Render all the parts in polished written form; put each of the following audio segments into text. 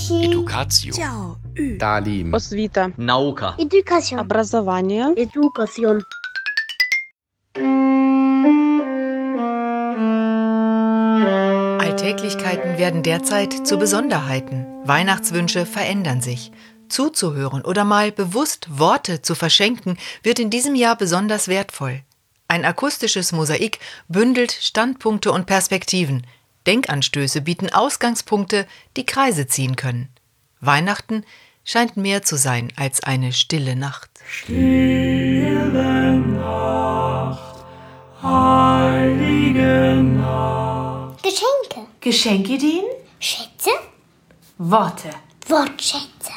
Educatio. Talim. Освіта. Наука. Education. Образование. Education. Alltäglichkeiten werden derzeit zu Besonderheiten. Weihnachtswünsche verändern sich. Zuzuhören oder mal bewusst Worte zu verschenken, wird in diesem Jahr besonders wertvoll. Ein akustisches Mosaik bündelt Standpunkte und Perspektiven. Denkanstöße bieten Ausgangspunkte, die Kreise ziehen können. Weihnachten scheint mehr zu sein als eine stille Nacht. Stille Nacht, heilige Nacht. Geschenke. Geschenkideen, Schätze. Worte. Wortschätze.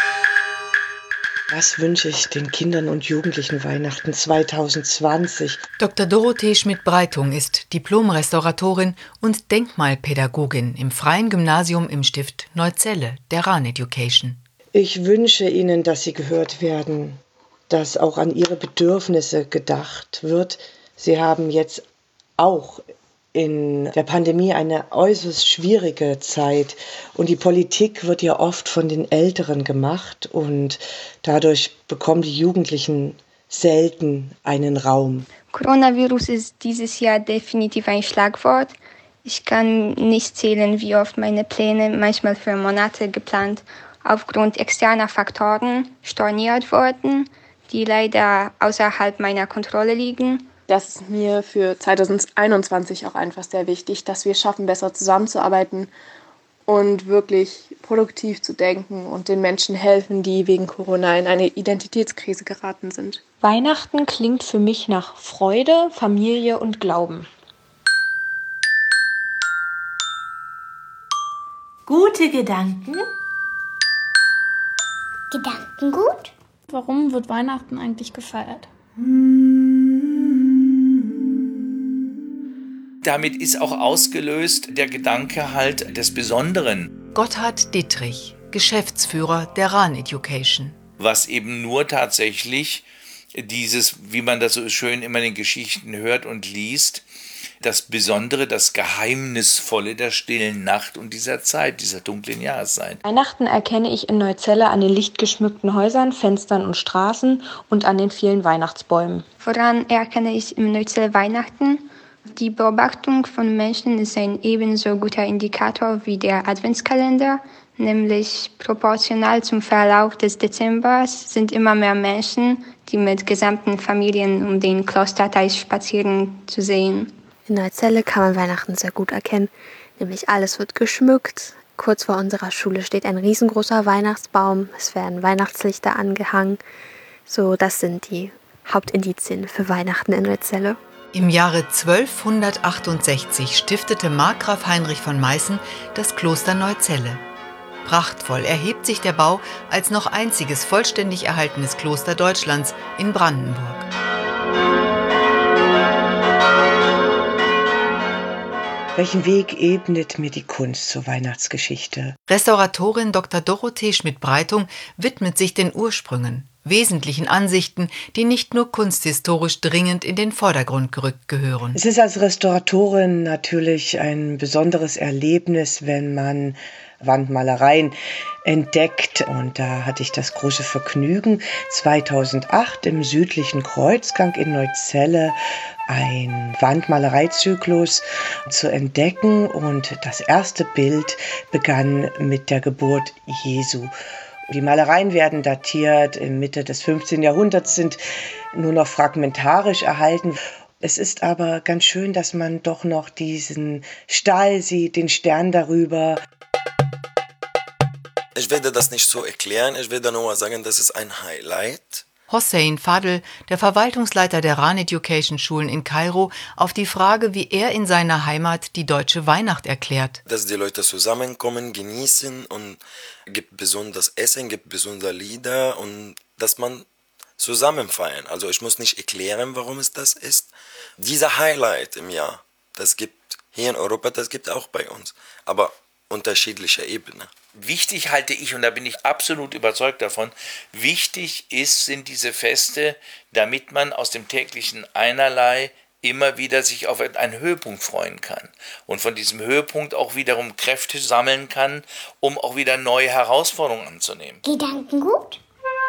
Was wünsche ich den Kindern und Jugendlichen Weihnachten 2020? Dr. Dorothee Schmidt-Breitung ist Diplom-Restauratorin und Denkmalpädagogin im Freien Gymnasium im Stift Neuzelle, der Rahn Education. Ich wünsche ihnen, dass sie gehört werden, dass auch an ihre Bedürfnisse gedacht wird. Sie haben jetzt auch in der Pandemie eine äußerst schwierige Zeit und die Politik wird ja oft von den Älteren gemacht und dadurch bekommen die Jugendlichen selten einen Raum. Coronavirus ist dieses Jahr definitiv ein Schlagwort. Ich kann nicht zählen, wie oft meine Pläne, manchmal für Monate geplant, aufgrund externer Faktoren storniert wurden, die leider außerhalb meiner Kontrolle liegen. Das ist mir für 2021 auch einfach sehr wichtig, dass wir es schaffen, besser zusammenzuarbeiten und wirklich produktiv zu denken und den Menschen helfen, die wegen Corona in eine Identitätskrise geraten sind. Weihnachten klingt für mich nach Freude, Familie und Glauben. Gute Gedanken. Gedankengut. Warum wird Weihnachten eigentlich gefeiert? Damit ist auch ausgelöst der Gedanke halt des Besonderen. Gotthard Dittrich, Geschäftsführer der Rahn Education. Was eben nur tatsächlich dieses, wie man das so schön immer in den Geschichten hört und liest, das Besondere, das Geheimnisvolle der stillen Nacht und dieser Zeit, dieser dunklen Jahreszeit. Weihnachten erkenne ich in Neuzelle an den lichtgeschmückten Häusern, Fenstern und Straßen und an den vielen Weihnachtsbäumen. Woran erkenne ich in Neuzelle Weihnachten? Die Beobachtung von Menschen ist ein ebenso guter Indikator wie der Adventskalender, nämlich proportional zum Verlauf des Dezembers sind immer mehr Menschen, die mit gesamten Familien um den Klosterteich spazieren, zu sehen. In Neuzelle kann man Weihnachten sehr gut erkennen, nämlich alles wird geschmückt. Kurz vor unserer Schule steht ein riesengroßer Weihnachtsbaum, es werden Weihnachtslichter angehangen. So, das sind die Hauptindizien für Weihnachten in Neuzelle. Im Jahre 1268 stiftete Markgraf Heinrich von Meißen das Kloster Neuzelle. Prachtvoll erhebt sich der Bau als noch einziges vollständig erhaltenes Kloster Deutschlands in Brandenburg. Welchen Weg ebnet mir die Kunst zur Weihnachtsgeschichte? Restauratorin Dr. Dorothee Schmidt-Breitung widmet sich den Ursprüngen, wesentlichen Ansichten, die nicht nur kunsthistorisch dringend in den Vordergrund gerückt gehören. Es ist als Restauratorin natürlich ein besonderes Erlebnis, wenn man Wandmalereien entdeckt. Und da hatte ich das große Vergnügen, 2008 im südlichen Kreuzgang in Neuzelle ein Wandmalereizyklus zu entdecken. Und das erste Bild begann mit der Geburt Jesu. Die Malereien werden datiert in Mitte des 15. Jahrhunderts, sind nur noch fragmentarisch erhalten. Es ist aber ganz schön, dass man doch noch diesen Stall sieht, den Stern darüber. Ich werde das nicht so erklären, ich werde nur sagen, das ist ein Highlight. Hossein Fadl, der Verwaltungsleiter der Rahn Education Schulen in Kairo, auf die Frage, wie er in seiner Heimat die deutsche Weihnacht erklärt. Dass die Leute zusammenkommen, genießen und gibt besonderes Essen, gibt besondere Lieder und dass man zusammen feiern. Also ich muss nicht erklären, warum es das ist. Dieser Highlight im Jahr, das gibt hier in Europa, das gibt auch bei uns, aber unterschiedlicher Ebene. Wichtig halte ich, und da bin ich absolut überzeugt davon, wichtig sind diese Feste, damit man aus dem täglichen Einerlei immer wieder sich auf einen Höhepunkt freuen kann und von diesem Höhepunkt auch wiederum Kräfte sammeln kann, um auch wieder neue Herausforderungen anzunehmen. Gedankengut?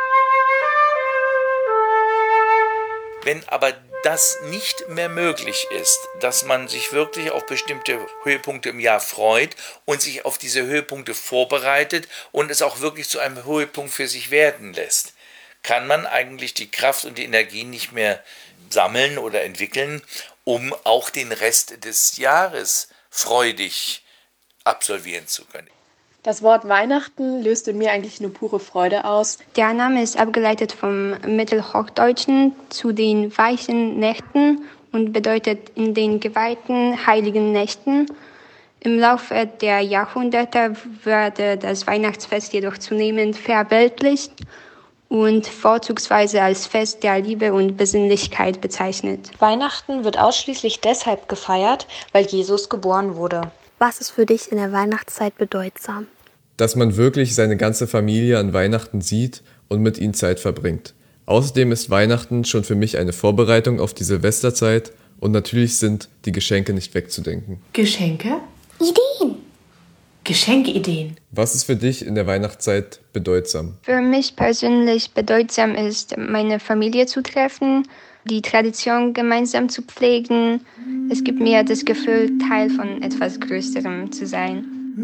Wenn aber das nicht mehr möglich ist, dass man sich wirklich auf bestimmte Höhepunkte im Jahr freut und sich auf diese Höhepunkte vorbereitet und es auch wirklich zu einem Höhepunkt für sich werden lässt, kann man eigentlich die Kraft und die Energie nicht mehr sammeln oder entwickeln, um auch den Rest des Jahres freudig absolvieren zu können. Das Wort Weihnachten löst in mir eigentlich nur pure Freude aus. Der Name ist abgeleitet vom Mittelhochdeutschen zu den weichen Nächten und bedeutet in den geweihten heiligen Nächten. Im Laufe der Jahrhunderte wurde das Weihnachtsfest jedoch zunehmend verbildlicht und vorzugsweise als Fest der Liebe und Besinnlichkeit bezeichnet. Weihnachten wird ausschließlich deshalb gefeiert, weil Jesus geboren wurde. Was ist für dich in der Weihnachtszeit bedeutsam? Dass man wirklich seine ganze Familie an Weihnachten sieht und mit ihnen Zeit verbringt. Außerdem ist Weihnachten schon für mich eine Vorbereitung auf die Silvesterzeit und natürlich sind die Geschenke nicht wegzudenken. Geschenke? Ideen. Geschenkideen. Was ist für dich in der Weihnachtszeit bedeutsam? Für mich persönlich bedeutsam ist, meine Familie zu treffen, die Tradition gemeinsam zu pflegen. Es gibt mir das Gefühl, Teil von etwas Größerem zu sein.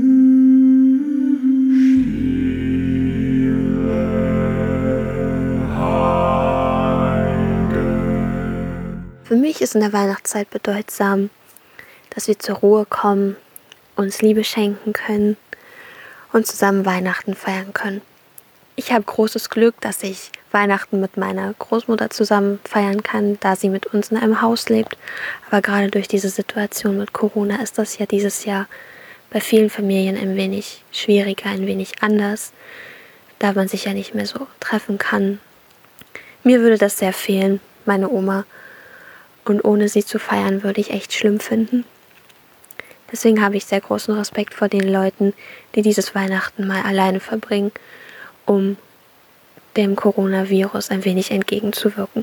Für mich ist in der Weihnachtszeit bedeutsam, dass wir zur Ruhe kommen, uns Liebe schenken können und zusammen Weihnachten feiern können. Ich habe großes Glück, dass ich Weihnachten mit meiner Großmutter zusammen feiern kann, da sie mit uns in einem Haus lebt. Aber gerade durch diese Situation mit Corona ist das ja dieses Jahr bei vielen Familien ein wenig schwieriger, ein wenig anders, da man sich ja nicht mehr so treffen kann. Mir würde das sehr fehlen, meine Oma. Und ohne sie zu feiern, würde ich echt schlimm finden. Deswegen habe ich sehr großen Respekt vor den Leuten, die dieses Weihnachten mal alleine verbringen, um dem Coronavirus ein wenig entgegenzuwirken.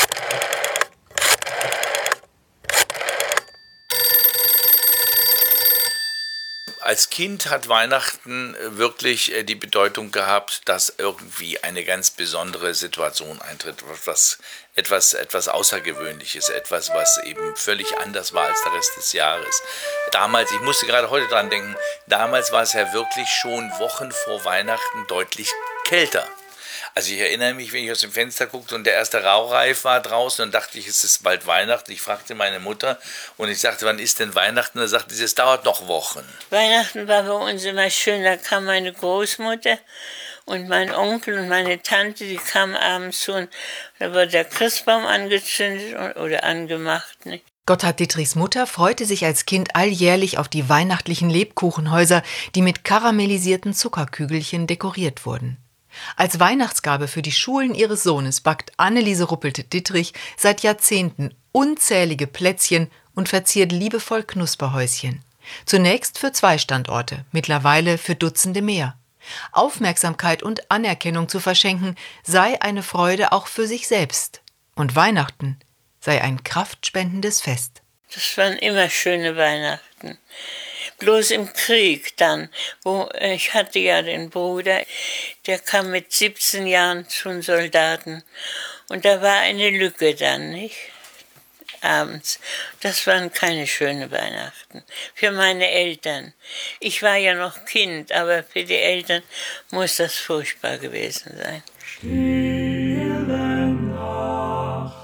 Als Kind hat Weihnachten wirklich die Bedeutung gehabt, dass irgendwie eine ganz besondere Situation eintritt, etwas Außergewöhnliches, etwas, was eben völlig anders war als der Rest des Jahres. Damals, ich musste gerade heute dran denken, damals war es ja wirklich schon Wochen vor Weihnachten deutlich kälter. Also ich erinnere mich, wenn ich aus dem Fenster guckte und der erste Rauchreif war draußen, dann dachte ich, es ist bald Weihnachten. Ich fragte meine Mutter und ich sagte, wann ist denn Weihnachten? Und er sagte, es dauert noch Wochen. Weihnachten war bei uns immer schön, da kam meine Großmutter und mein Onkel und meine Tante, die kamen abends zu und da wurde der Christbaum angezündet oder angemacht. Nicht? Gotthard Dittrichs Mutter freute sich als Kind alljährlich auf die weihnachtlichen Lebkuchenhäuser, die mit karamellisierten Zuckerkügelchen dekoriert wurden. Als Weihnachtsgabe für die Schulen ihres Sohnes backt Anneliese Ruppelt-Dittrich seit Jahrzehnten unzählige Plätzchen und verziert liebevoll Knusperhäuschen. Zunächst für 2 Standorte, mittlerweile für Dutzende mehr. Aufmerksamkeit und Anerkennung zu verschenken sei eine Freude auch für sich selbst. Und Weihnachten sei ein kraftspendendes Fest. Das waren immer schöne Weihnachten. Bloß im Krieg dann, wo ich hatte ja den Bruder, der kam mit 17 Jahren zu den Soldaten und da war eine Lücke dann, nicht? Abends. Das waren keine schönen Weihnachten. Für meine Eltern. Ich war ja noch Kind, aber für die Eltern muss das furchtbar gewesen sein. Stille Nacht,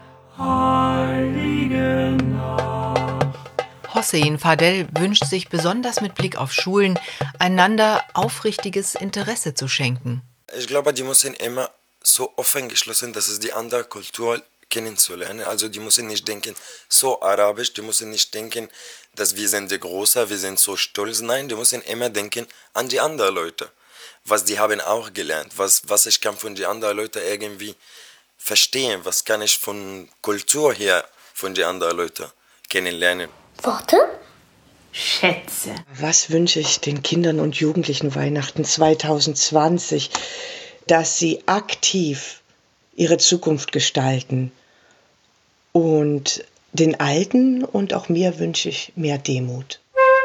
heilige Nacht. Hossein Fadel wünscht sich besonders mit Blick auf Schulen, einander aufrichtiges Interesse zu schenken. Ich glaube, die müssen immer so offen geschlossen, dass es die andere Kultur kennenzulernen. Also die müssen nicht denken, so arabisch, die müssen nicht denken, dass wir sind die Große, wir sind so stolz. Nein, die müssen immer denken an die anderen Leute. Was die haben auch gelernt, was ich kann von den anderen Leuten irgendwie verstehen, was kann ich von Kultur her von den anderen Leuten kennenlernen. Worte? Schätze. Was wünsche ich den Kindern und Jugendlichen Weihnachten 2020? Dass sie aktiv ihre Zukunft gestalten und Den Alten und auch mir wünsche ich mehr Demut.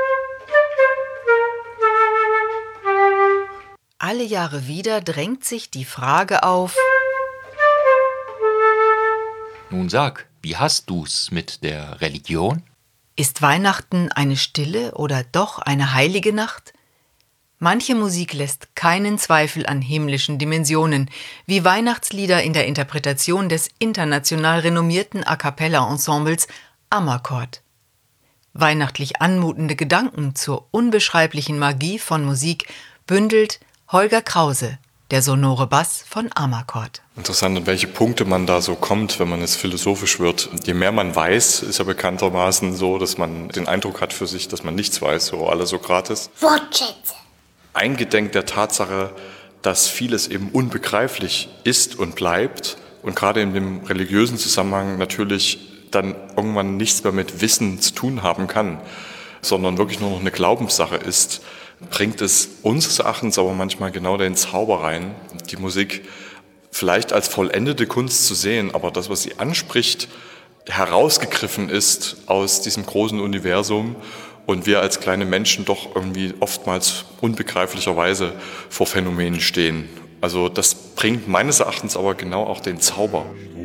Alle Jahre wieder drängt sich die Frage auf: Nun sag, wie hast du's mit der Religion? Ist Weihnachten eine stille oder doch eine heilige Nacht? Manche Musik lässt keinen Zweifel an himmlischen Dimensionen, wie Weihnachtslieder in der Interpretation des international renommierten A-cappella-Ensembles Amarcord. Weihnachtlich anmutende Gedanken zur unbeschreiblichen Magie von Musik bündelt Holger Krause, der sonore Bass von Amarcord. Interessant, an welche Punkte man da so kommt, wenn man es philosophisch wird. Je mehr man weiß, ist ja bekanntermaßen so, dass man den Eindruck hat für sich, dass man nichts weiß, so alles Sokrates. Wortschätze. Eingedenk der Tatsache, dass vieles eben unbegreiflich ist und bleibt und gerade in dem religiösen Zusammenhang natürlich dann irgendwann nichts mehr mit Wissen zu tun haben kann, sondern wirklich nur noch eine Glaubenssache ist, bringt es unseres Erachtens aber manchmal genau den Zauber rein, die Musik vielleicht als vollendete Kunst zu sehen, aber das, was sie anspricht, herausgegriffen ist aus diesem großen Universum und wir als kleine Menschen doch irgendwie oftmals unbegreiflicherweise vor Phänomenen stehen. Also das bringt meines Erachtens aber genau auch den Zauber.